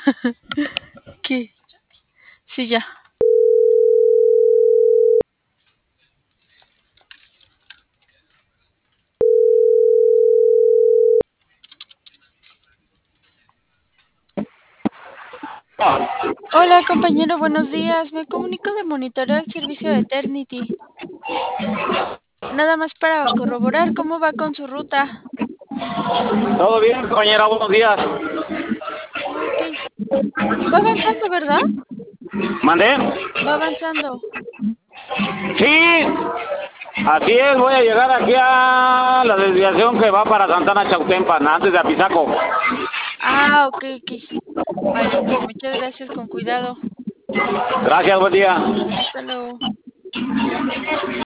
¿Qué? Sí, ya. Hola, compañero, buenos días. Me comunico de monitoreo al servicio de Eternity. Nada más para corroborar cómo va con su ruta. Todo bien, compañera, buenos días. Ok. Va avanzando, ¿verdad? ¿Mandé? Va avanzando. Sí, así es, voy a llegar aquí a la desviación que va para Santana Chautempan, antes de Apizaco. Ah, ok, ok. Vale, pues muchas gracias, con cuidado. Gracias, buen día. Hasta luego.